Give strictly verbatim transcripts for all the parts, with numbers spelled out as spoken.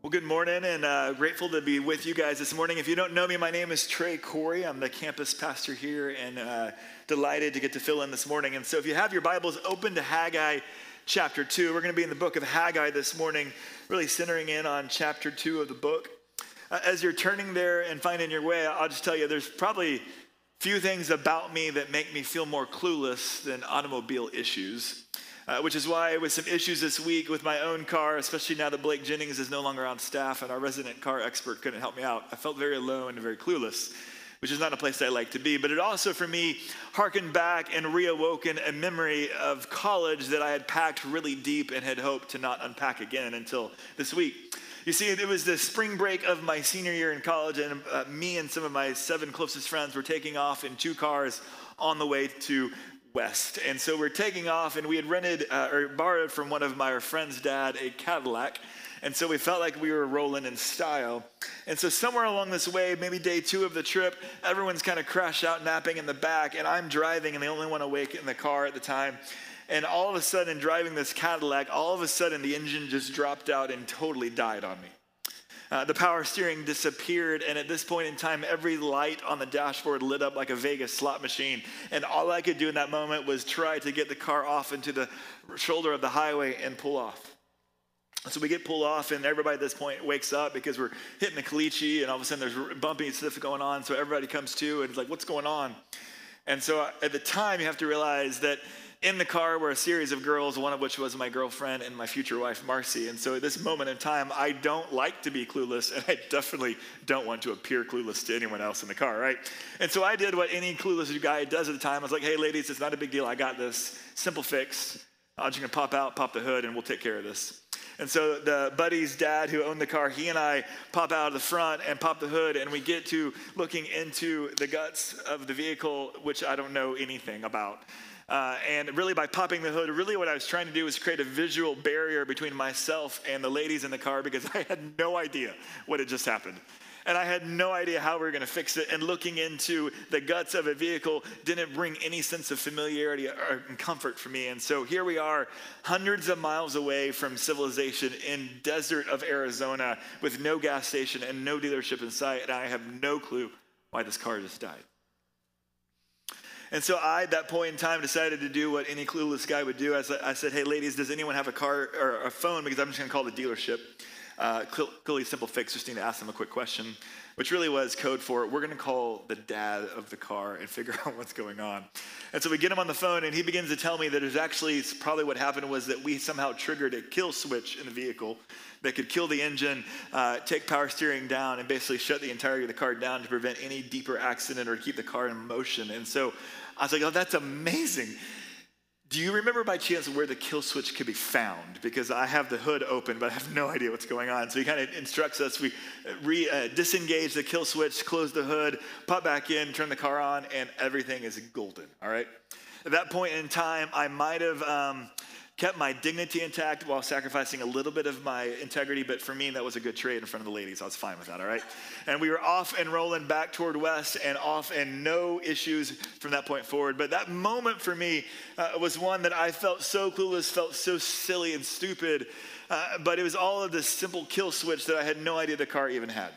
Well, good morning, and uh, grateful to be with you guys this morning. If you don't know me, my name is Trey Corey. I'm the campus pastor here, and uh, delighted to get to fill in this morning. And so if you have your Bibles open to Haggai chapter two, we're going to be in the book of Haggai this morning, really centering in on chapter two of the book. Uh, as you're turning there and finding your way, I'll just tell you there's probably few things about me that make me feel more clueless than automobile issues. Uh, which is why with some issues this week with my own car, especially now that Blake Jennings is no longer on staff and our resident car expert couldn't help me out, I felt very alone and very clueless, which is not a place I like to be. But it also, for me, harkened back and reawoken a memory of college that I had packed really deep and had hoped to not unpack again until this week. You see, it was the spring break of my senior year in college, and uh, me and some of my seven closest friends were taking off in two cars on the way to West. And so we're taking off, and we had rented uh, or borrowed from one of my friend's dad a Cadillac. And so we felt like we were rolling in style. And so somewhere along this way, maybe day two of the trip, everyone's kind of crashed out napping in the back, and I'm driving and the only one awake in the car at the time. And all of a sudden, driving this Cadillac, all of a sudden the engine just dropped out and totally died on me. Uh, the power steering disappeared, and at this point in time, every light on the dashboard lit up like a Vegas slot machine. And all I could do in that moment was try to get the car off into the shoulder of the highway and pull off. So we get pulled off, and everybody at this point wakes up because we're hitting the caliche, and all of a sudden there's bumpy stuff going on. So everybody comes to, and it's like, what's going on? And so at the time, you have to realize that in the car were a series of girls, one of which was my girlfriend and my future wife, Marcy. And so at this moment in time, I don't like to be clueless, and I definitely don't want to appear clueless to anyone else in the car, right? And so I did what any clueless guy does at the time. I was like, hey, ladies, it's not a big deal. I got this. Simple fix. I'm just going to pop out, pop the hood, and we'll take care of this. And so the buddy's dad who owned the car, he and I pop out of the front and pop the hood, and we get to looking into the guts of the vehicle, which I don't know anything about. Uh, and really by popping the hood, really what I was trying to do was create a visual barrier between myself and the ladies in the car because I had no idea what had just happened. And I had no idea how we were going to fix it. And looking into the guts of a vehicle didn't bring any sense of familiarity or comfort for me. And so here we are, hundreds of miles away from civilization in desert of Arizona with no gas station and no dealership in sight. And I have no clue why this car just died. And so I, at that point in time, decided to do what any clueless guy would do. I said, I said hey, ladies, does anyone have a car or a phone? Because I'm just going to call the dealership. Uh, clearly simple fix, just need to ask them a quick question, which really was code for, we're going to call the dad of the car and figure out what's going on. And so we get him on the phone, and he begins to tell me that it's actually, probably what happened was that we somehow triggered a kill switch in the vehicle that could kill the engine, uh, take power steering down, and basically shut the entirety of the car down to prevent any deeper accident or keep the car in motion. And so I was like, oh, that's amazing. Do you remember by chance where the kill switch could be found? Because I have the hood open, but I have no idea what's going on. So he kind of instructs us. We re, uh, disengage the kill switch, close the hood, pop back in, turn the car on, and everything is golden, all right? At that point in time, I might have um, kept my dignity intact while sacrificing a little bit of my integrity, but for me, that was a good trade in front of the ladies. I was fine with that, all right? And we were off and rolling back toward West and off, and no issues from that point forward. But that moment for me uh, was one that I felt so clueless, felt so silly and stupid, uh, but it was all of this simple kill switch that I had no idea the car even had.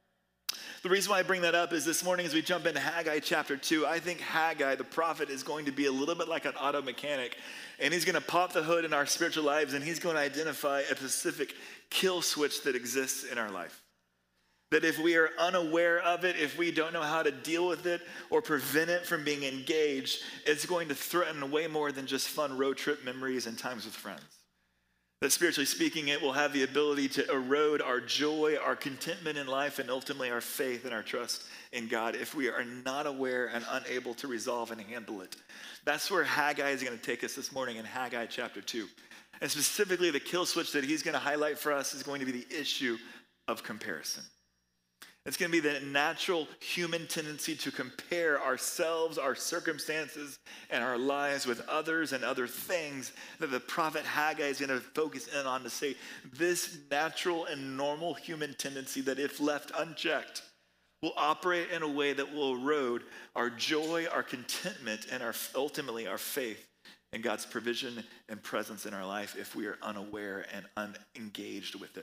The reason why I bring that up is this morning as we jump into Haggai chapter two, I think Haggai, the prophet, is going to be a little bit like an auto mechanic, and he's going to pop the hood in our spiritual lives, and he's going to identify a specific kill switch that exists in our life. That if we are unaware of it, if we don't know how to deal with it or prevent it from being engaged, it's going to threaten way more than just fun road trip memories and times with friends. That spiritually speaking, it will have the ability to erode our joy, our contentment in life, and ultimately our faith and our trust in God if we are not aware and unable to resolve and handle it. That's where Haggai is going to take us this morning in Haggai chapter two. And specifically, the kill switch that he's going to highlight for us is going to be the issue of comparison. It's going to be the natural human tendency to compare ourselves, our circumstances, and our lives with others and other things that the prophet Haggai is going to focus in on to say this natural and normal human tendency that if left unchecked will operate in a way that will erode our joy, our contentment, and our ultimately our faith in God's provision and presence in our life if we are unaware and unengaged with it.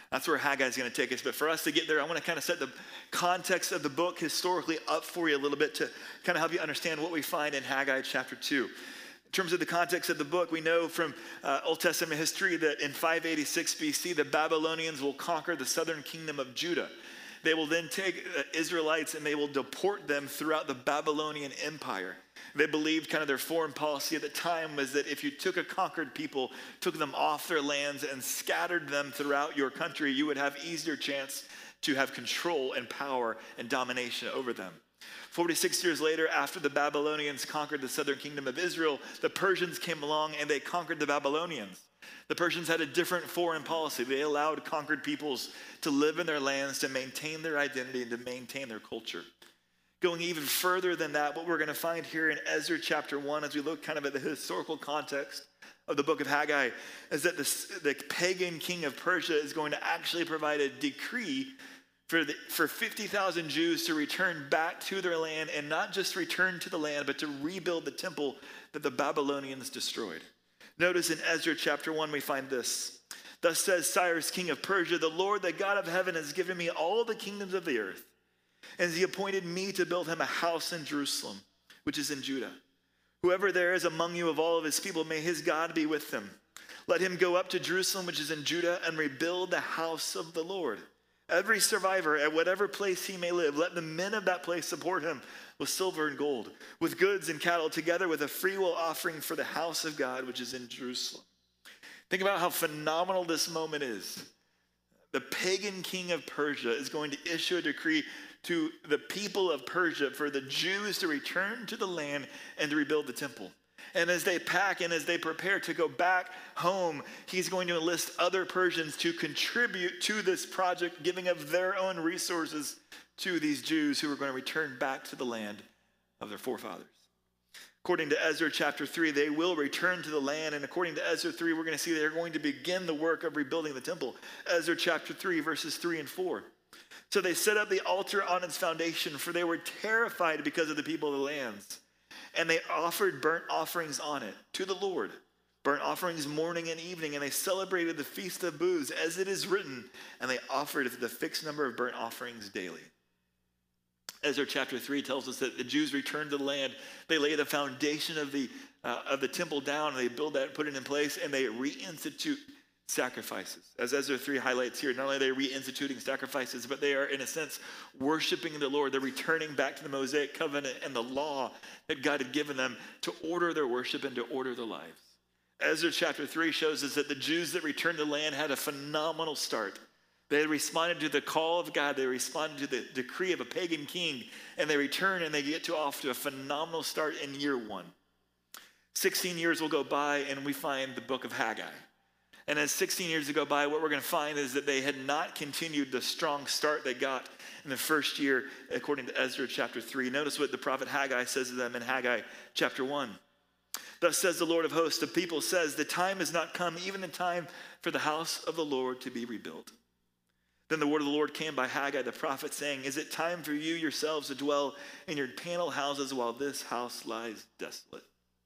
That's where Haggai is going to take us. But for us to get there, I want to kind of set the context of the book historically up for you a little bit to kind of help you understand what we find in Haggai chapter two. In terms of the context of the book, we know from uh, Old Testament history that in five eighty-six B C, the Babylonians will conquer the southern kingdom of Judah. They will then take uh, Israelites and they will deport them throughout the Babylonian Empire. They believed kind of their foreign policy at the time was that if you took a conquered people, took them off their lands and scattered them throughout your country, you would have easier chance to have control and power and domination over them. forty-six years later, after the Babylonians conquered the southern kingdom of Israel, the Persians came along and they conquered the Babylonians. The Persians had a different foreign policy. They allowed conquered peoples to live in their lands, to maintain their identity, and to maintain their culture. Going even further than that, what we're going to find here in Ezra chapter one, as we look kind of at the historical context of the book of Haggai, is that the, the pagan king of Persia is going to actually provide a decree for, the, for fifty thousand Jews to return back to their land, and not just return to the land, but to rebuild the temple that the Babylonians destroyed. Notice in Ezra chapter one, we find this. Thus says Cyrus, king of Persia, the Lord, the God of heaven, has given me all the kingdoms of the earth. And he appointed me to build him a house in Jerusalem, which is in Judah. Whoever there is among you of all of his people, may his God be with them. Let him go up to Jerusalem, which is in Judah, and rebuild the house of the Lord. Every survivor, at whatever place he may live, let the men of that place support him with silver and gold, with goods and cattle, together with a freewill offering for the house of God, which is in Jerusalem. Think about how phenomenal this moment is. The pagan king of Persia is going to issue a decree to the people of Persia for the Jews to return to the land and to rebuild the temple. And as they pack and as they prepare to go back home, he's going to enlist other Persians to contribute to this project, giving of their own resources to these Jews who are going to return back to the land of their forefathers. According to Ezra chapter three, they will return to the land. And according to Ezra three, we're going to see they're going to begin the work of rebuilding the temple. Ezra chapter three, verses three and four. So they set up the altar on its foundation, for they were terrified because of the people of the lands. And they offered burnt offerings on it to the Lord, burnt offerings morning and evening. And they celebrated the Feast of Booths, as it is written, and they offered the fixed number of burnt offerings daily. Ezra chapter three tells us that the Jews returned to the land. They lay the foundation of the uh, of the temple down, and they build that, put it in place, and they reinstitute sacrifices. As Ezra three highlights here, not only are they reinstituting sacrifices, but they are, in a sense, worshiping the Lord. They're returning back to the Mosaic covenant and the law that God had given them to order their worship and to order their lives. Ezra chapter three shows us that the Jews that returned to the land had a phenomenal start. They responded to the call of God. They responded to the decree of a pagan king, and they return and they get to off to a phenomenal start in year one. sixteen years will go by, and we find the book of Haggai. And as sixteen years go by, what we're going to find is that they had not continued the strong start they got in the first year, according to Ezra chapter three. Notice what the prophet Haggai says to them in Haggai chapter one. Thus says the Lord of hosts, the people says, the time has not come, even the time for the house of the Lord to be rebuilt. Then the word of the Lord came by Haggai the prophet, saying, is it time for you yourselves to dwell in your panel houses while this house lies desolate?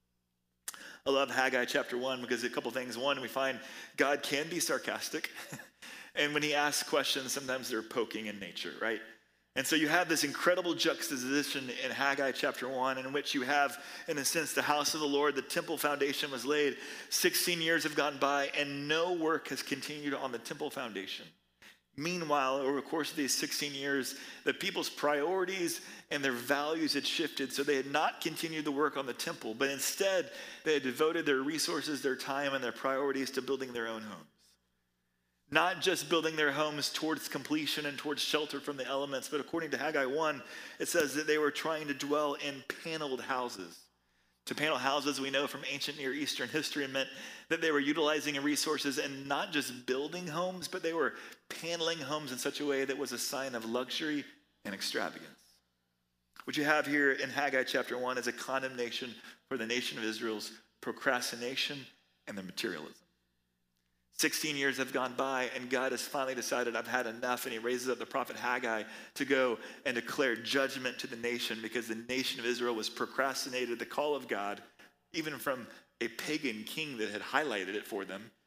I love Haggai chapter one because a couple things. One, we find God can be sarcastic. And when he asks questions, sometimes they're poking in nature, right? And so you have this incredible juxtaposition in Haggai chapter one, in which you have, in a sense, the house of the Lord, the temple foundation was laid. sixteen years have gone by, and no work has continued on the temple foundation. Meanwhile, over the course of these sixteen years, the people's priorities and their values had shifted. So they had not continued the work on the temple, but instead they had devoted their resources, their time, and their priorities to building their own homes. Not just building their homes towards completion and towards shelter from the elements, but according to Haggai one, it says that they were trying to dwell in paneled houses. To panel houses, we know from ancient Near Eastern history, meant that they were utilizing resources and not just building homes, but they were paneling homes in such a way that was a sign of luxury and extravagance. What you have here in Haggai chapter one is a condemnation for the nation of Israel's procrastination and their materialism. sixteen years have gone by, and God has finally decided, I've had enough, and he raises up the prophet Haggai to go and declare judgment to the nation because the nation of Israel was procrastinated the call of God, even from a pagan king that had highlighted it for them.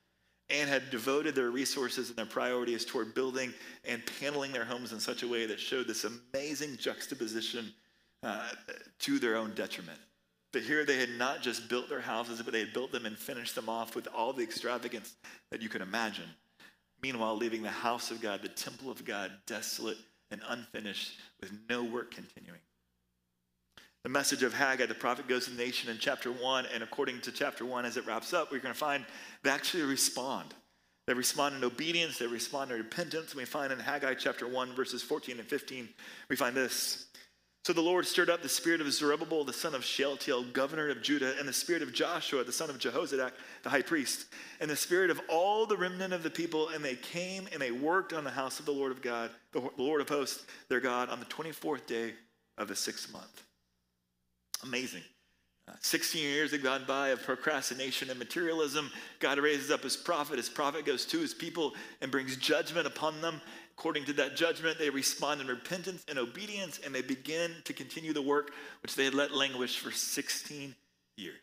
and had devoted their resources and their priorities toward building and paneling their homes in such a way that showed this amazing juxtaposition uh, to their own detriment. But here they had not just built their houses, but they had built them and finished them off with all the extravagance that you could imagine. Meanwhile, leaving the house of God, the temple of God, desolate and unfinished with no work continuing. The message of Haggai, the prophet, goes to the nation in chapter one, and according to chapter one, as it wraps up, we're going to find they actually respond. They respond in obedience, they respond in repentance. And we find in Haggai chapter one, verses fourteen and fifteen, we find this. So the Lord stirred up the spirit of Zerubbabel, the son of Shealtiel, governor of Judah, and the spirit of Joshua, the son of Jehozadak, the high priest, and the spirit of all the remnant of the people, and they came and they worked on the house of the Lord of God, the Lord of hosts, their God, on the twenty-fourth day of the sixth month. Amazing. Uh, sixteen years have gone by of procrastination and materialism. God raises up his prophet. His prophet goes to his people and brings judgment upon them. According to that judgment, they respond in repentance and obedience, and they begin to continue the work which they had let languish for sixteen years.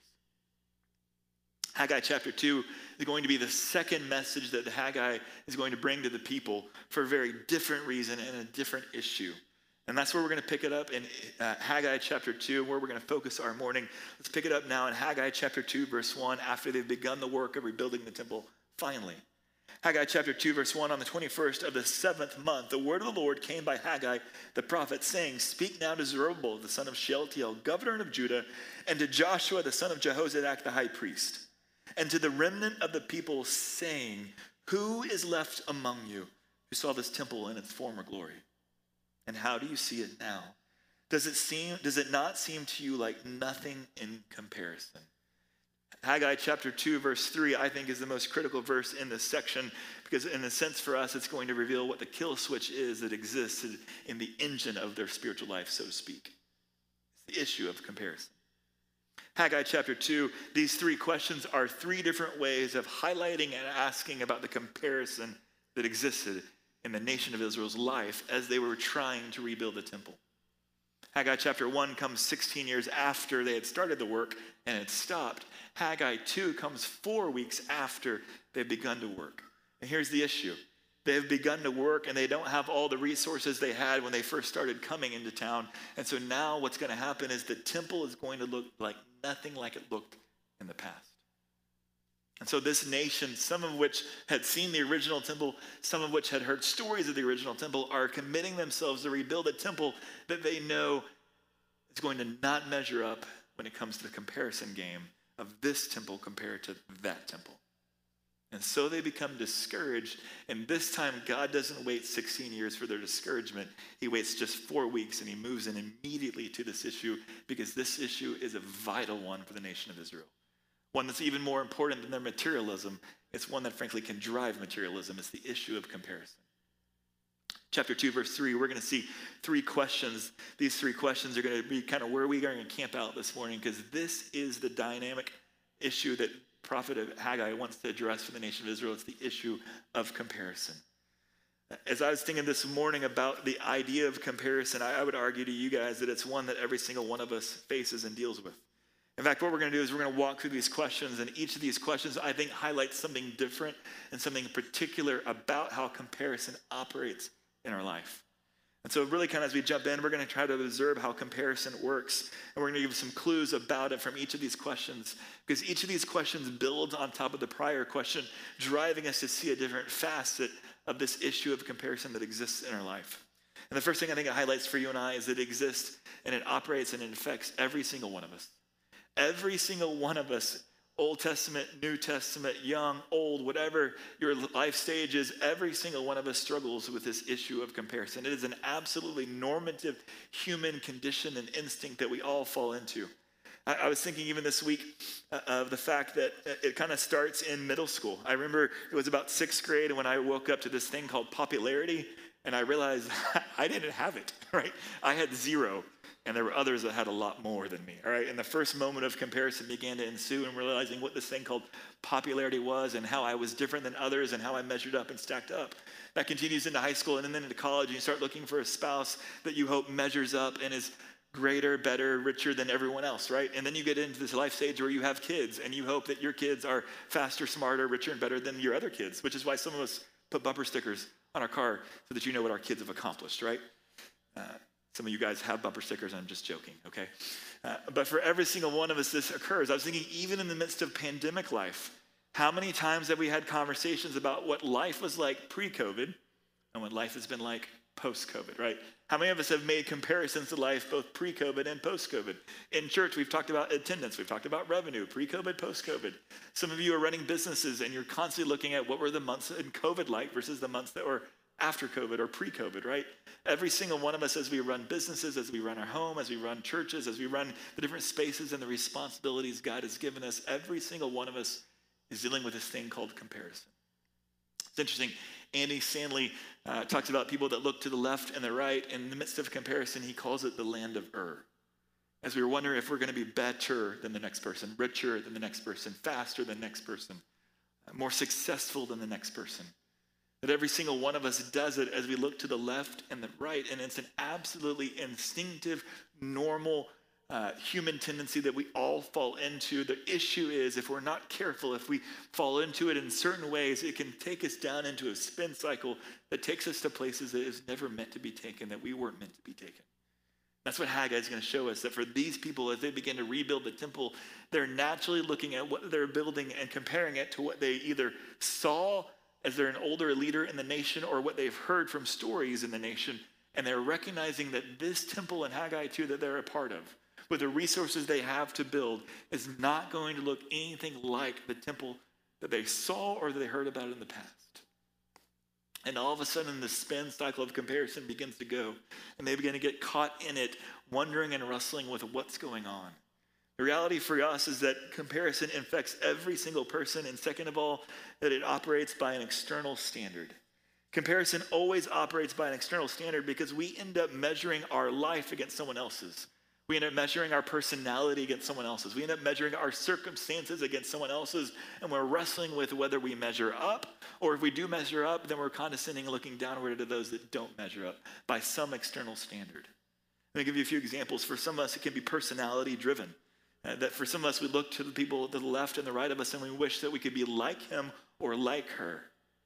Haggai chapter two is going to be the second message that Haggai is going to bring to the people for a very different reason and a different issue. And that's where we're going to pick it up in uh, Haggai chapter two, where we're going to focus our morning. Let's pick it up now in Haggai chapter two, verse one, after they've begun the work of rebuilding the temple finally. Haggai chapter two, verse one, on the twenty-first of the seventh month, the word of the Lord came by Haggai the prophet, saying, Speak now to Zerubbabel, the son of Shealtiel, governor of Judah, and to Joshua, the son of Jehozadak, the high priest, and to the remnant of the people, saying, Who is left among you who saw this temple in its former glory? And how do you see it now? Does it seem, does it not seem to you like nothing in comparison? Haggai chapter two, verse three, I think is the most critical verse in this section, because in a sense for us, it's going to reveal what the kill switch is that exists in the engine of their spiritual life, so to speak. It's the issue of comparison. Haggai chapter two, these three questions are three different ways of highlighting and asking about the comparison that existed in the nation of Israel's life as they were trying to rebuild the temple. Haggai chapter one comes sixteen years after they had started the work and it stopped. Haggai two comes four weeks after they've begun to work. And here's the issue. They've begun to work and they don't have all the resources they had when they first started coming into town. And so now what's going to happen is the temple is going to look like nothing like it looked in the past. And so this nation, some of which had seen the original temple, some of which had heard stories of the original temple, are committing themselves to rebuild a temple that they know is going to not measure up when it comes to the comparison game of this temple compared to that temple. And so they become discouraged, and this time God doesn't wait sixteen years for their discouragement. He waits just four weeks, and he moves in immediately to this issue, because this issue is a vital one for the nation of Israel. One that's even more important than their materialism. It's one that frankly can drive materialism. It's the issue of comparison. Chapter two, verse three, we're going to see three questions. These three questions are going to be kind of where we are going to camp out this morning, because this is the dynamic issue that prophet Haggai wants to address for the nation of Israel. It's the issue of comparison. As I was thinking this morning about the idea of comparison, I, I would argue to you guys that it's one that every single one of us faces and deals with. In fact, what we're going to do is we're going to walk through these questions, and each of these questions, I think, highlights something different and something particular about how comparison operates in our life. And so really kind of as we jump in, we're going to try to observe how comparison works, and we're going to give some clues about it from each of these questions, because each of these questions builds on top of the prior question, driving us to see a different facet of this issue of comparison that exists in our life. And the first thing I think it highlights for you and I is that it exists, and it operates, and it affects every single one of us. Every single one of us, Old Testament, New Testament, young, old, whatever your life stage is, every single one of us struggles with this issue of comparison. It is an absolutely normative human condition and instinct that we all fall into. I, I was thinking even this week uh, of the fact that it kind of starts in middle school. I remember it was about sixth grade when I woke up to this thing called popularity, and I realized I didn't have it, right? I had zero. And there were others that had a lot more than me, all right? And the first moment of comparison began to ensue, and realizing what this thing called popularity was and how I was different than others and how I measured up and stacked up. That continues into high school and then into college, and you start looking for a spouse that you hope measures up and is greater, better, richer than everyone else, right? And then you get into this life stage where you have kids and you hope that your kids are faster, smarter, richer, and better than your other kids, which is why some of us put bumper stickers on our car so that you know what our kids have accomplished, right? Uh, some of you guys have bumper stickers, I'm just joking, okay? Uh, but for every single one of us, this occurs. I was thinking, even in the midst of pandemic life, how many times have we had conversations about what life was like pre-COVID and what life has been like post-COVID, right? How many of us have made comparisons to life both pre-COVID and post-COVID? In church, we've talked about attendance. We've talked about revenue, pre-COVID, post-COVID. Some of you are running businesses and you're constantly looking at what were the months in COVID like versus the months that were after COVID or pre-COVID, right? Every single one of us, as we run businesses, as we run our home, as we run churches, as we run the different spaces and the responsibilities God has given us, every single one of us is dealing with this thing called comparison. It's interesting. Andy Stanley uh, talks about people that look to the left and the right. In the midst of comparison, he calls it the land of Ur. As we were wondering if we're going to be better than the next person, richer than the next person, faster than the next person, more successful than the next person. That every single one of us does it as we look to the left and the right. And it's an absolutely instinctive, normal Uh, human tendency that we all fall into. The issue is, if we're not careful, if we fall into it in certain ways, it can take us down into a spin cycle that takes us to places that is never meant to be taken, that we weren't meant to be taken. That's what Haggai is going to show us, that for these people, as they begin to rebuild the temple, they're naturally looking at what they're building and comparing it to what they either saw as they're an older leader in the nation or what they've heard from stories in the nation. And they're recognizing that this temple in Haggai two that they're a part of, with the resources they have to build, is not going to look anything like the temple that they saw or that they heard about in the past. And all of a sudden, the spin cycle of comparison begins to go, and they begin to get caught in it, wondering and wrestling with what's going on. The reality for us is that comparison infects every single person, and second of all, that it operates by an external standard. Comparison always operates by an external standard because we end up measuring our life against someone else's. We end up measuring our personality against someone else's. We end up measuring our circumstances against someone else's, and we're wrestling with whether we measure up, or if we do measure up, then we're condescending and looking downward to those that don't measure up by some external standard. Let me give you a few examples. For some of us, it can be personality driven. Uh, that for some of us, we look to the people to the left and the right of us, and we wish that we could be like him or like her.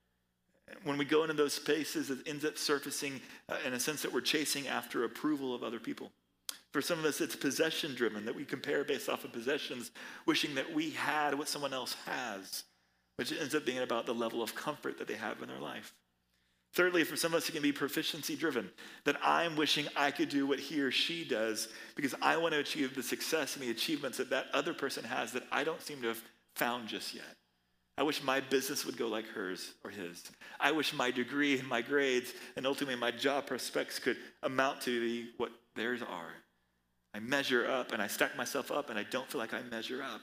When we go into those spaces, it ends up surfacing uh, in a sense that we're chasing after approval of other people. For some of us, it's possession-driven, that we compare based off of possessions, wishing that we had what someone else has, which ends up being about the level of comfort that they have in their life. Thirdly, for some of us, it can be proficiency-driven, that I'm wishing I could do what he or she does because I want to achieve the success and the achievements that that other person has that I don't seem to have found just yet. I wish my business would go like hers or his. I wish my degree and my grades and ultimately my job prospects could amount to the, what theirs are. I measure up and I stack myself up and I don't feel like I measure up.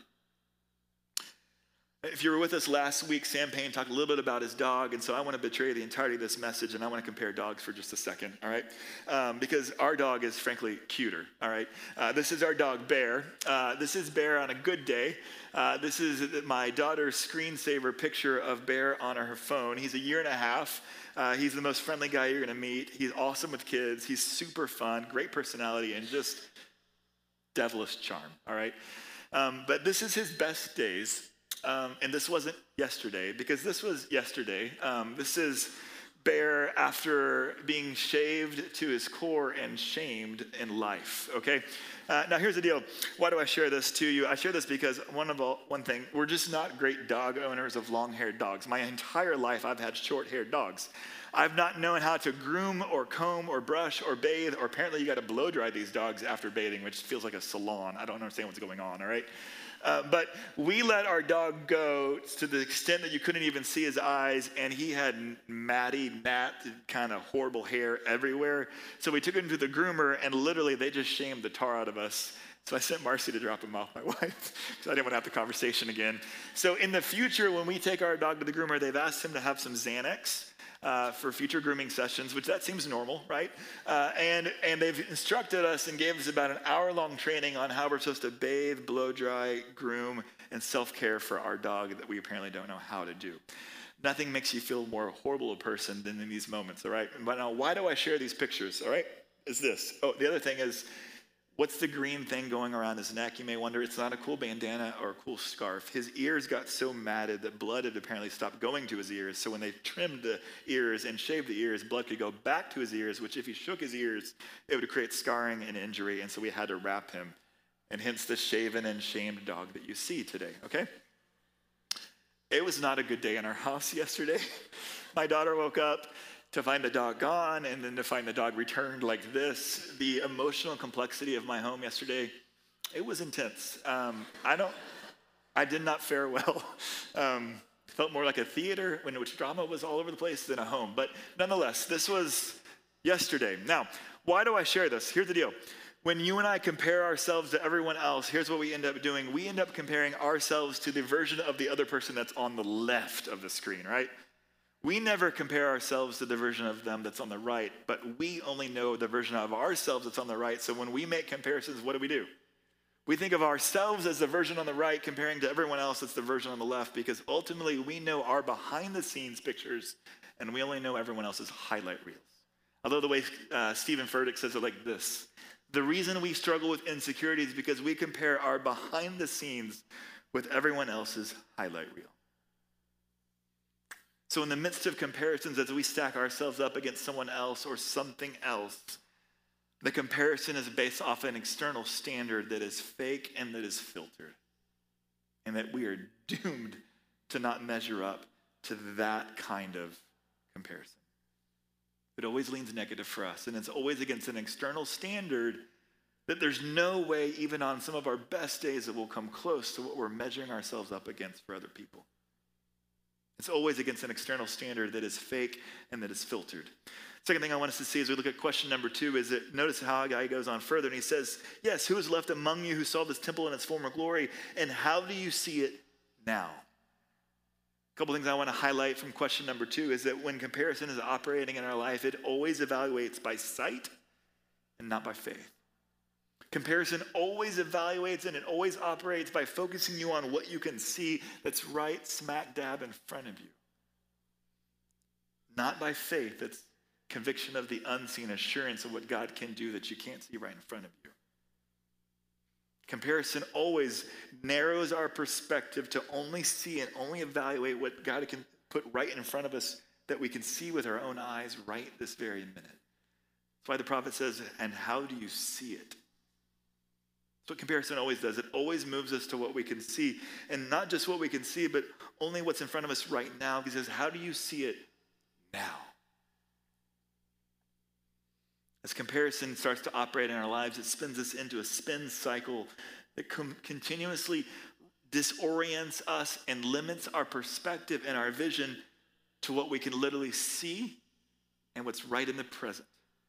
If you were with us last week, Sam Payne talked a little bit about his dog, and so I want to betray the entirety of this message, and I want to compare dogs for just a second, all right? Um, because our dog is frankly cuter, all right? Uh, this is our dog, Bear. Uh, this is Bear on a good day. Uh, this is my daughter's screensaver picture of Bear on her phone. He's a year and a half. Uh, he's the most friendly guy you're going to meet. He's awesome with kids. He's super fun, great personality, and just devilish charm, all right? Um, but this is his best days. Um, and this wasn't yesterday, because this was yesterday. Um, this is Bear after being shaved to his core and shamed in life, okay? Uh, now, here's the deal. Why do I share this to you? I share this because one of all, one thing, we're just not great dog owners of long-haired dogs. My entire life, I've had short-haired dogs. I've not known how to groom or comb or brush or bathe, or apparently you got to blow dry these dogs after bathing, which feels like a salon. I don't understand what's going on, all right? Uh, but we let our dog go to the extent that you couldn't even see his eyes, and he had matty, gnat, kind of horrible hair everywhere. So we took him to the groomer, and literally they just shamed the tar out of us. So I sent Marcy to drop him off, my wife, because I didn't want to have the conversation again. So in the future, when we take our dog to the groomer, they've asked him to have some Xanax. Uh, for future grooming sessions, which that seems normal, right? Uh, and, and they've instructed us and gave us about an hour-long training on how we're supposed to bathe, blow dry, groom, and self-care for our dog that we apparently don't know how to do. Nothing makes you feel more horrible a person than in these moments, all right? But now, why do I share these pictures, all right? Is this. Oh, the other thing is, What's the green thing going around his neck? You may wonder. It's not a cool bandana or a cool scarf. His ears got so matted that blood had apparently stopped going to his ears. So when they trimmed the ears and shaved the ears, blood could go back to his ears, which if he shook his ears, it would create scarring and injury. And so we had to wrap him. And hence the shaven and shamed dog that you see today, okay? It was not a good day in our house yesterday. My daughter woke up to find the dog gone, and then to find the dog returned like this. The emotional complexity of my home yesterday, it was intense. Um, I don't, I did not fare well. Um, felt more like a theater in which drama was all over the place than a home. But nonetheless, this was yesterday. Now, why do I share this? Here's the deal. When you and I compare ourselves to everyone else, here's what we end up doing. We end up comparing ourselves to the version of the other person that's on the left of the screen, right? We never compare ourselves to the version of them that's on the right, but we only know the version of ourselves that's on the right. So when we make comparisons, what do we do? We think of ourselves as the version on the right comparing to everyone else that's the version on the left, because ultimately we know our behind the scenes pictures and we only know everyone else's highlight reels. Although the way uh, Stephen Furtick says it like this: the reason we struggle with insecurity is because we compare our behind the scenes with everyone else's highlight reel. So in the midst of comparisons, as we stack ourselves up against someone else or something else, the comparison is based off an external standard that is fake and that is filtered, and that we are doomed to not measure up to that kind of comparison. It always leans negative for us, and it's always against an external standard that there's no way, even on some of our best days, that will come close to what we're measuring ourselves up against for other people. It's always against an external standard that is fake and that is filtered. Second thing I want us to see as we look at question number two is that notice how Haggai goes on further, and he says, yes, who is left among you who saw this temple in its former glory, and how do you see it now? A couple things I want to highlight from question number two is that when comparison is operating in our life, it always evaluates by sight and not by faith. Comparison always evaluates and it always operates by focusing you on what you can see that's right smack dab in front of you. Not by faith, that's conviction of the unseen, assurance of what God can do that you can't see right in front of you. Comparison always narrows our perspective to only see and only evaluate what God can put right in front of us that we can see with our own eyes right this very minute. That's why the prophet says, and how do you see it? That's what comparison always does. It always moves us to what we can see. And not just what we can see, but only what's in front of us right now. He says, how do you see it now? As comparison starts to operate in our lives, it spins us into a spin cycle that com- continuously disorients us and limits our perspective and our vision to what we can literally see and what's right in the present.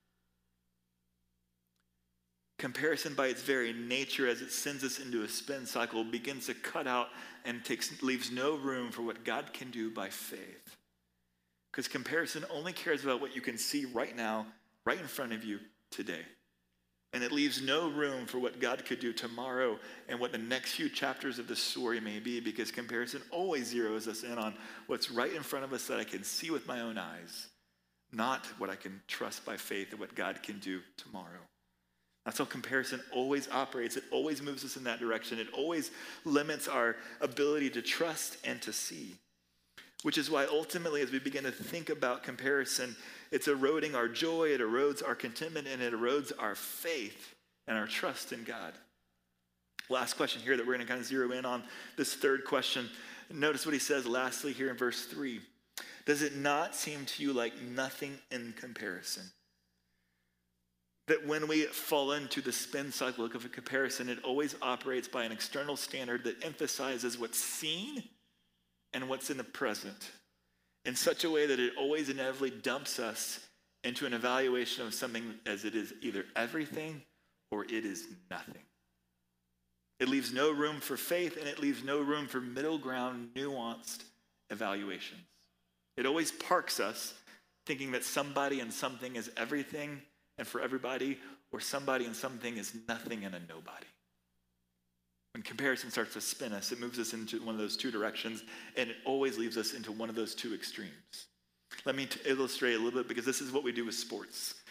Comparison, by its very nature, as it sends us into a spin cycle, begins to cut out and takes leaves no room for what God can do by faith. Because comparison only cares about what you can see right now, right in front of you today. And it leaves no room for what God could do tomorrow and what the next few chapters of the story may be, because comparison always zeroes us in on what's right in front of us that I can see with my own eyes, not what I can trust by faith and what God can do tomorrow. That's how comparison always operates. It always moves us in that direction. It always limits our ability to trust and to see. Which is why ultimately, as we begin to think about comparison, it's eroding our joy, it erodes our contentment, and it erodes our faith and our trust in God. Last question here that we're going to kind of zero in on, this third question. Notice what he says lastly here in verse three. Does it not seem to you like nothing in comparison? That when we fall into the spin cycle of a comparison, it always operates by an external standard that emphasizes what's seen and what's in the present in such a way that it always inevitably dumps us into an evaluation of something as it is either everything or it is nothing. It leaves no room for faith, and it leaves no room for middle ground, nuanced evaluations. It always parks us thinking that somebody and something is everything and for everybody, or somebody and something is nothing and a nobody. When comparison starts to spin us, it moves us into one of those two directions, and it always leaves us into one of those two extremes. Let me t- illustrate a little bit, because this is what we do with sports.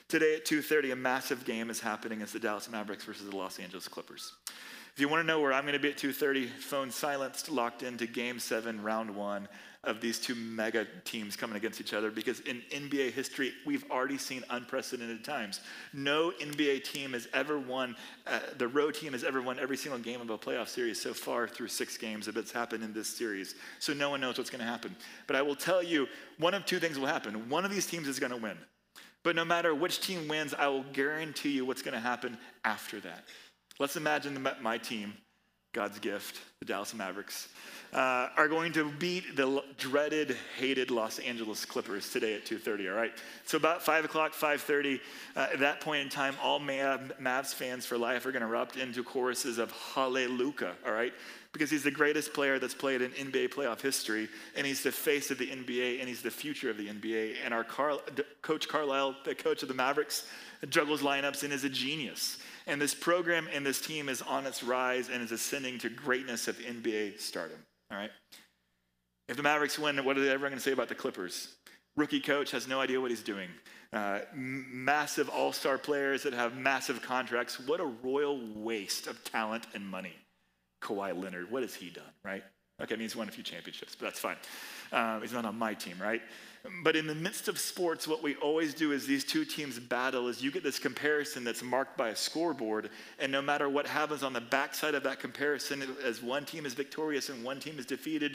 Today at two thirty, a massive game is happening. It's the Dallas Mavericks versus the Los Angeles Clippers. If you want to know where I'm going to be at two thirty, phone silenced, locked into game seven, round one of these two mega teams coming against each other, because in N B A history, we've already seen unprecedented times. No N B A team has ever won, uh, the road team has ever won every single game of a playoff series so far through six games if it's happened in this series. So no one knows what's going to happen. But I will tell you, one of two things will happen. One of these teams is going to win. But no matter which team wins, I will guarantee you what's going to happen after that. Let's imagine that my team, God's gift, the Dallas Mavericks, uh, are going to beat the dreaded, hated Los Angeles Clippers today at two thirty, all right? So about five o'clock, five thirty, uh, at that point in time, all Mavs fans for life are going to erupt into choruses of Hallelujah, all right? Because he's the greatest player that's played in N B A playoff history, and he's the face of the N B A, and he's the future of the N B A. And our Carl, Coach Carlisle, the coach of the Mavericks, juggles lineups and is a genius. And this program and this team is on its rise and is ascending to greatness at the N B A stardom, all right? If the Mavericks win, what are they ever going to say about the Clippers? Rookie coach has no idea what he's doing. Uh, m- massive all-star players that have massive contracts. What a royal waste of talent and money. Kawhi Leonard, what has he done, right? Okay, I mean, he's won a few championships, but that's fine. Uh, he's not on my team, right? But in the midst of sports, what we always do is these two teams battle is you get this comparison that's marked by a scoreboard, and no matter what happens on the backside of that comparison, as one team is victorious and one team is defeated,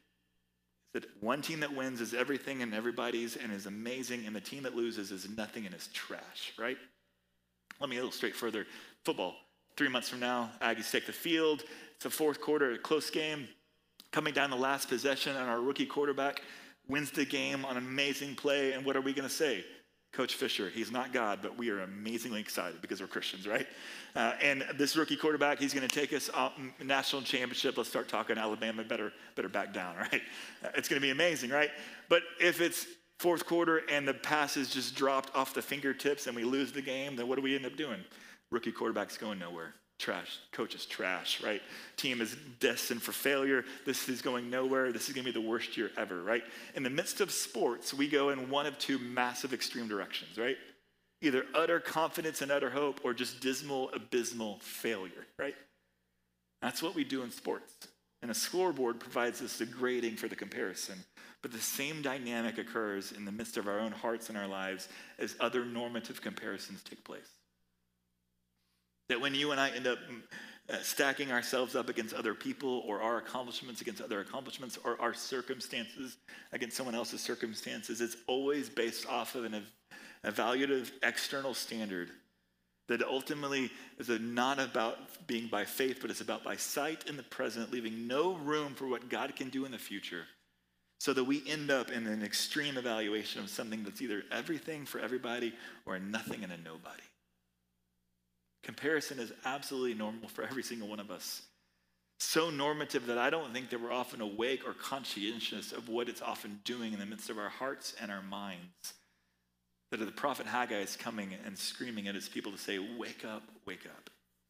that one team that wins is everything and everybody's and is amazing, and the team that loses is nothing and is trash, right? Let me illustrate further. Football. Three months from now, Aggies take the field. It's a fourth quarter, a close game. Coming down the last possession, and our rookie quarterback wins the game on an amazing play. And what are we going to say? Coach Fisher, he's not God, but we are amazingly excited because we're Christians, right? Uh, and this rookie quarterback, he's going to take us out national championship. Let's start talking Alabama, better, better back down, right? Uh, it's going to be amazing, right? But if it's fourth quarter and the pass is just dropped off the fingertips and we lose the game, then what do we end up doing? Rookie quarterback's going nowhere. Trash. Coach is trash, right? Team is destined for failure. This is going nowhere. This is going to be the worst year ever, right? In the midst of sports, we go in one of two massive extreme directions, right? Either utter confidence and utter hope or just dismal, abysmal failure, right? That's what we do in sports. And a scoreboard provides us the grading for the comparison. But the same dynamic occurs in the midst of our own hearts and our lives as other normative comparisons take place. That when you and I end up uh, stacking ourselves up against other people or our accomplishments against other accomplishments or our circumstances against someone else's circumstances, it's always based off of an ev- evaluative external standard that ultimately is a, not about being by faith, but it's about by sight in the present, leaving no room for what God can do in the future, so that we end up in an extreme evaluation of something that's either everything for everybody or nothing and a nobody. Comparison is absolutely normal for every single one of us. So normative that I don't think that we're often awake or conscientious of what it's often doing in the midst of our hearts and our minds. That the prophet Haggai is coming and screaming at his people to say, wake up, wake up.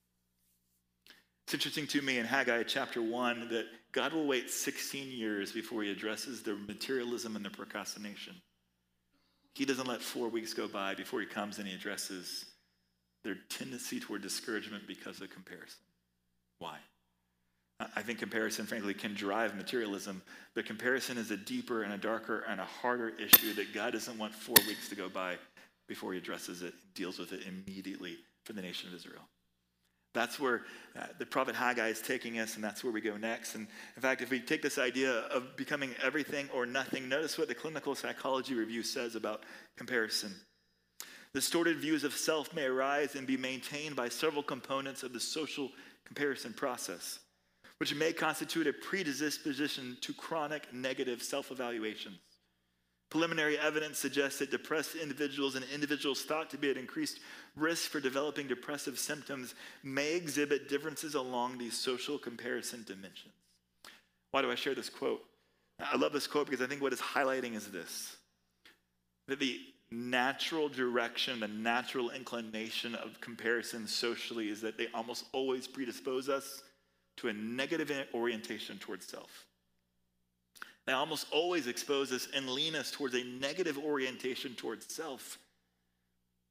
It's interesting to me in Haggai chapter one that God will wait sixteen years before he addresses the materialism and the procrastination. He doesn't let four weeks go by before he comes and he addresses their tendency toward discouragement because of comparison. Why? I think comparison, frankly, can drive materialism, but comparison is a deeper and a darker and a harder issue that God doesn't want four weeks to go by before he addresses it and deals with it immediately for the nation of Israel. That's where uh, the prophet Haggai is taking us, and that's where we go next. And in fact, if we take this idea of becoming everything or nothing, notice what the Clinical Psychology Review says about comparison. Distorted views of self may arise and be maintained by several components of the social comparison process, which may constitute a predisposition to chronic negative self-evaluations. Preliminary evidence suggests that depressed individuals and individuals thought to be at increased risk for developing depressive symptoms may exhibit differences along these social comparison dimensions. Why do I share this quote? I love this quote because I think what it's highlighting is this, that the natural direction, the natural inclination of comparison socially is that they almost always predispose us to a negative orientation towards self. They almost always expose us and lean us towards a negative orientation towards self.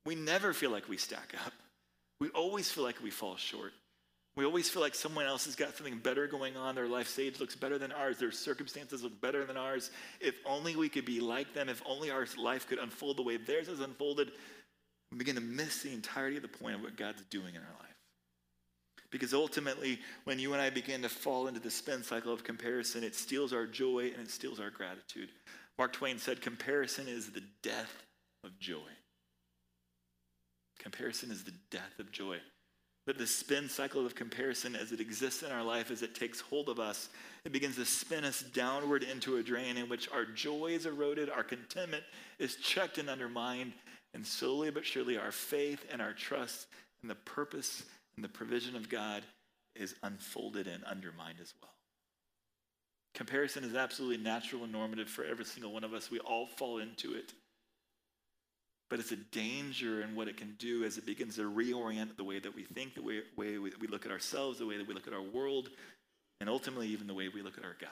We never feel like we stack up. We always feel like we fall short. We always feel like someone else has got something better going on. Their life stage looks better than ours. Their circumstances look better than ours. If only we could be like them. If only our life could unfold the way theirs has unfolded. We begin to miss the entirety of the point of what God's doing in our life. Because ultimately, when you and I begin to fall into the spin cycle of comparison, it steals our joy and it steals our gratitude. Mark Twain said, comparison is the death of joy. Comparison is the death of joy. But the spin cycle of comparison, as it exists in our life, as it takes hold of us, it begins to spin us downward into a drain in which our joy is eroded, our contentment is checked and undermined, and slowly but surely our faith and our trust and the purpose and the provision of God is unfolded and undermined as well. Comparison is absolutely natural and normative for every single one of us. We all fall into it. But it's a danger in what it can do as it begins to reorient the way that we think, the way, way we, we look at ourselves, the way that we look at our world, and ultimately even the way we look at our God.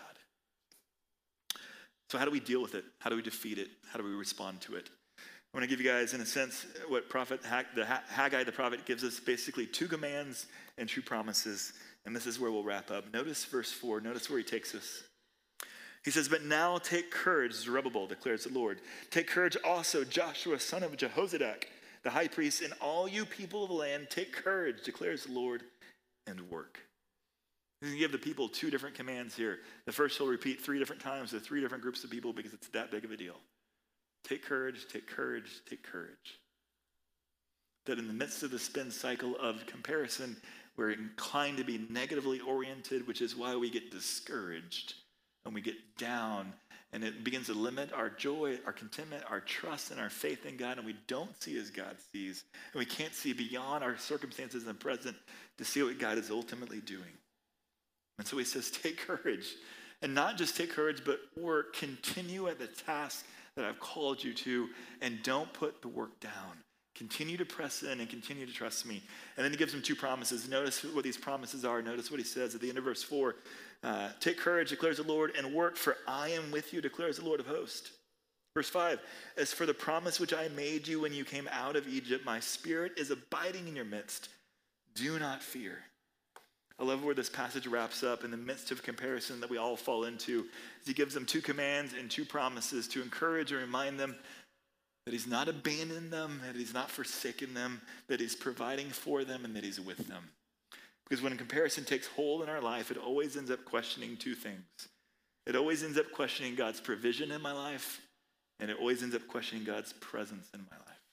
So how do we deal with it? How do we defeat it? How do we respond to it? I want to give you guys, in a sense, what prophet the Haggai the prophet gives us, basically two commands and two promises. And this is where we'll wrap up. Notice verse four. Notice where he takes us. He says, but now take courage, Zerubbabel, declares the Lord. Take courage also, Joshua, son of Jehozadak, the high priest, and all you people of the land, take courage, declares the Lord, and work. He's going to give the people two different commands here. The first he'll repeat three different times to three different groups of people because it's that big of a deal. Take courage, take courage, take courage. That in the midst of the spin cycle of comparison, we're inclined to be negatively oriented, which is why we get discouraged. And we get down, and it begins to limit our joy, our contentment, our trust, and our faith in God, and we don't see as God sees. And we can't see beyond our circumstances in the present to see what God is ultimately doing. And so he says, take courage. And not just take courage, but work. Continue at the task that I've called you to, and don't put the work down. Continue to press in and continue to trust me. And then he gives them two promises. Notice what these promises are. Notice what he says at the end of verse four. Uh, Take courage, declares the Lord, and work, for I am with you, declares the Lord of hosts. Verse five, as for the promise which I made you when you came out of Egypt, my spirit is abiding in your midst. Do not fear. I love where this passage wraps up in the midst of comparison that we all fall into. He gives them two commands and two promises to encourage and remind them that he's not abandoned them, that he's not forsaken them, that he's providing for them, and that he's with them. Because when comparison takes hold in our life, it always ends up questioning two things. It always ends up questioning God's provision in my life, and it always ends up questioning God's presence in my life.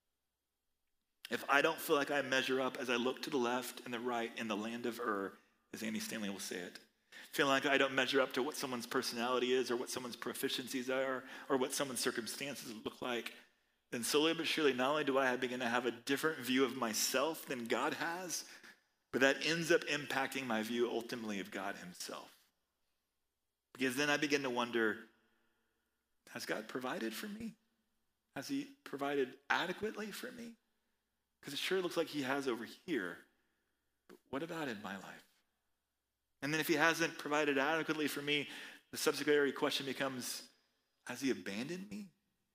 If I don't feel like I measure up as I look to the left and the right in the land of Ur, as Andy Stanley will say it, feeling like I don't measure up to what someone's personality is or what someone's proficiencies are or what someone's circumstances look like, then slowly but surely not only do I begin to have a different view of myself than God has, but that ends up impacting my view ultimately of God himself. Because then I begin to wonder, has God provided for me? Has he provided adequately for me? Because it sure looks like he has over here. But what about in my life? And then if he hasn't provided adequately for me, the subsidiary question becomes, has he abandoned me?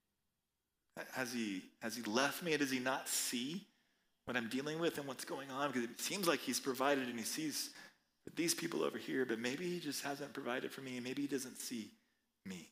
Has he, has he left me? Does he not see what I'm dealing with and what's going on? Because it seems like he's provided and he sees these people over here, but maybe he just hasn't provided for me. Maybe he doesn't see me.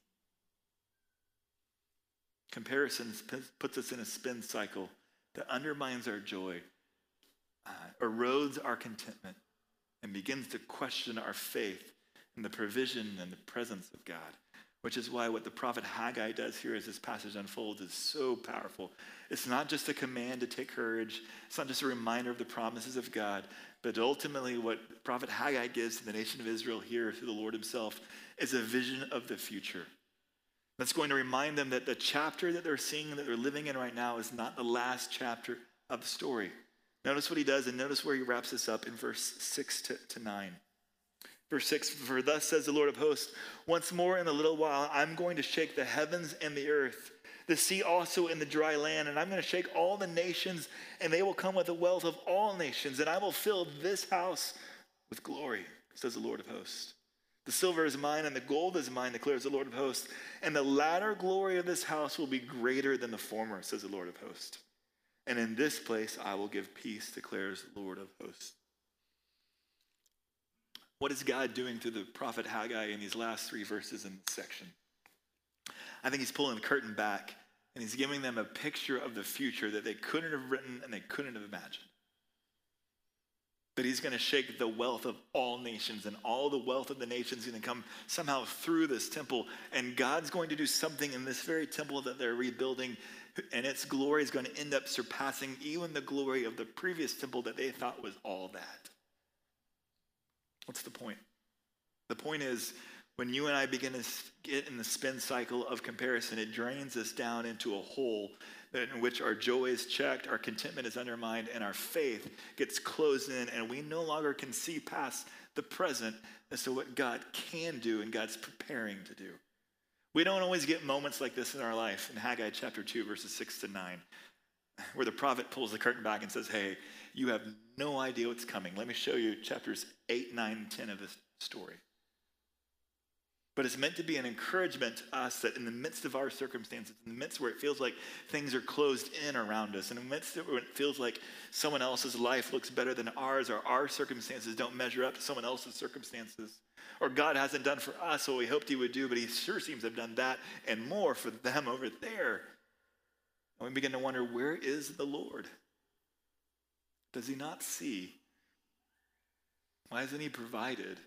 Comparison puts us in a spin cycle that undermines our joy, uh, erodes our contentment, and begins to question our faith in the provision and the presence of God. Which is why what the prophet Haggai does here as this passage unfolds is so powerful. It's not just a command to take courage. It's not just a reminder of the promises of God. But ultimately what prophet Haggai gives to the nation of Israel here through the Lord himself is a vision of the future. That's going to remind them that the chapter that they're seeing, that they're living in right now, is not the last chapter of the story. Notice what he does, and notice where he wraps this up in verse six to, to nine. Verse six, for thus says the Lord of hosts, once more in a little while, I'm going to shake the heavens and the earth, the sea also and the dry land, and I'm going to shake all the nations, and they will come with the wealth of all nations, and I will fill this house with glory, says the Lord of hosts. The silver is mine and the gold is mine, declares the Lord of hosts, and the latter glory of this house will be greater than the former, says the Lord of hosts. and in this place I will give peace, declares the Lord of hosts. What is God doing through the prophet Haggai in these last three verses in this section? I think he's pulling the curtain back, and he's giving them a picture of the future that they couldn't have written and they couldn't have imagined. That he's going to shake the wealth of all nations, and all the wealth of the nations is going to come somehow through this temple, and God's going to do something in this very temple that they're rebuilding, and its glory is going to end up surpassing even the glory of the previous temple that they thought was all that. What's the point? The point is, when you and I begin to get in the spin cycle of comparison, it drains us down into a hole in which our joy is checked, our contentment is undermined, and our faith gets closed in, and we no longer can see past the present as to what God can do and God's preparing to do. We don't always get moments like this in our life. In Haggai chapter two, verses six to nine, where the prophet pulls the curtain back and says, hey, you have no idea what's coming. Let me show you chapters eight, nine, and ten of this story. But it's meant to be an encouragement to us that in the midst of our circumstances, in the midst where it feels like things are closed in around us, in the midst of where it feels like someone else's life looks better than ours, or our circumstances don't measure up to someone else's circumstances, or God hasn't done for us what we hoped he would do, but he sure seems to have done that and more for them over there. And we begin to wonder, where is the Lord? Does he not see? Why hasn't he provided?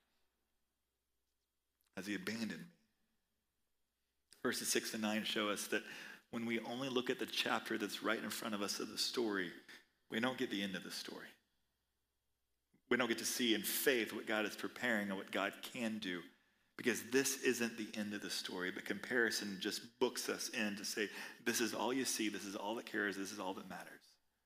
Has he abandoned me? Verses six and nine show us that when we only look at the chapter that's right in front of us of the story, we don't get the end of the story. We don't get to see in faith what God is preparing and what God can do, because this isn't the end of the story, but comparison just books us in to say, this is all you see, this is all that cares, this is all that matters.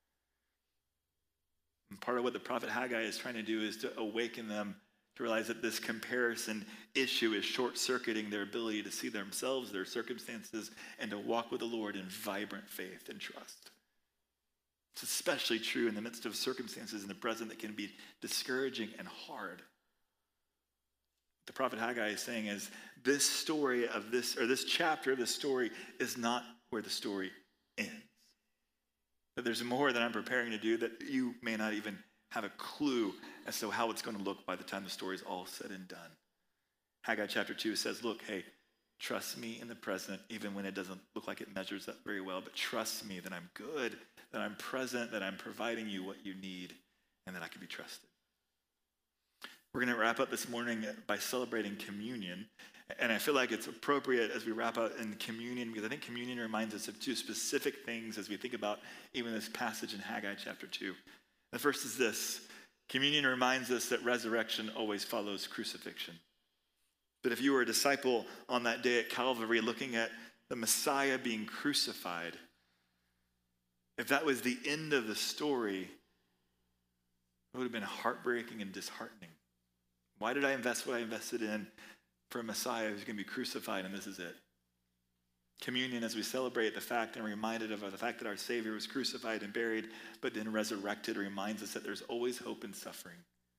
And part of what the prophet Haggai is trying to do is to awaken them to realize that this comparison issue is short-circuiting their ability to see themselves, their circumstances, and to walk with the Lord in vibrant faith and trust. It's especially true in the midst of circumstances in the present that can be discouraging and hard. What the prophet Haggai is saying is, this story of this, or this chapter of this story is not where the story ends. That there's more that I'm preparing to do that you may not even have a clue as to how it's going to look by the time the story is all said and done. Haggai chapter two says, look, hey, trust me in the present, even when it doesn't look like it measures up very well, but trust me that I'm good, that I'm present, that I'm providing you what you need, and that I can be trusted. We're going to wrap up this morning by celebrating communion, and I feel like it's appropriate as we wrap up in communion, because I think communion reminds us of two specific things as we think about even this passage in Haggai chapter two. The first is this: communion reminds us that resurrection always follows crucifixion. That if you were a disciple on that day at Calvary looking at the Messiah being crucified, if that was the end of the story, it would have been heartbreaking and disheartening. Why did I invest what I invested in for a Messiah who's going to be crucified and this is it? Communion, as we celebrate the fact and are reminded of the fact that our Savior was crucified and buried, but then resurrected, reminds us that there's always hope in suffering.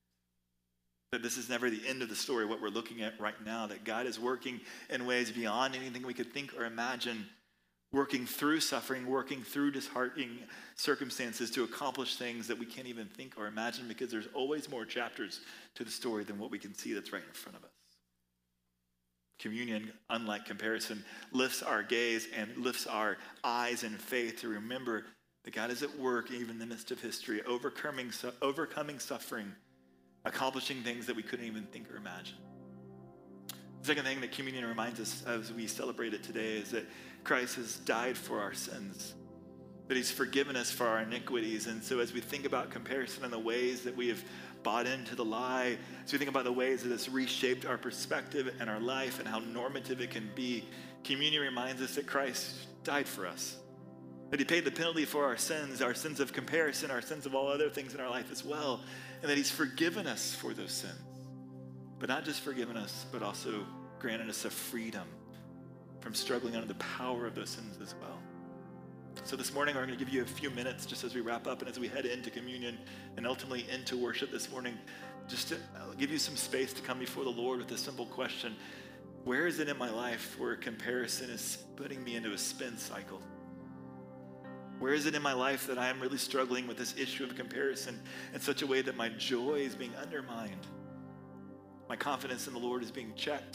That this is never the end of the story, what we're looking at right now, that God is working in ways beyond anything we could think or imagine, working through suffering, working through disheartening circumstances to accomplish things that we can't even think or imagine, because there's always more chapters to the story than what we can see that's right in front of us. Communion, unlike comparison, lifts our gaze and lifts our eyes in faith to remember that God is at work even in the midst of history, overcoming, overcoming suffering, accomplishing things that we couldn't even think or imagine. The second thing that communion reminds us as we celebrate it today is that Christ has died for our sins, that he's forgiven us for our iniquities. And so as we think about comparison and the ways that we have bought into the lie, as we think about the ways that it's reshaped our perspective and our life and how normative it can be, communion reminds us that Christ died for us, that he paid the penalty for our sins, our sins of comparison, our sins of all other things in our life as well, and that he's forgiven us for those sins. But not just forgiven us, but also granted us a freedom from struggling under the power of those sins as well. So this morning, we're going to give you a few minutes just as we wrap up and as we head into communion and ultimately into worship this morning, just to give you some space to come before the Lord with a simple question. Where is it in my life where comparison is putting me into a spin cycle? Where is it in my life that I am really struggling with this issue of comparison in such a way that my joy is being undermined? My confidence in the Lord is being checked,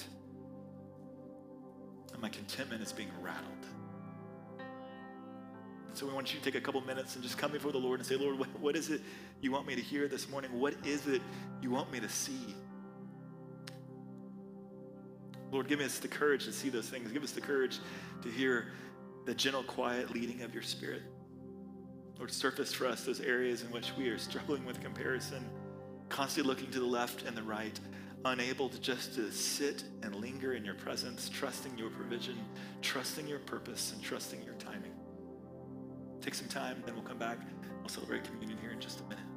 and my contentment is being rattled. So we want you to take a couple minutes and just come before the Lord and say, Lord, what, what is it you want me to hear this morning? What is it you want me to see? Lord, give us the courage to see those things. Give us the courage to hear the gentle, quiet leading of your Spirit. Lord, surface for us those areas in which we are struggling with comparison, constantly looking to the left and the right, unable to just to sit and linger in your presence, trusting your provision, trusting your purpose, and trusting your timing. Take some time, then we'll come back. We'll celebrate communion here in just a minute.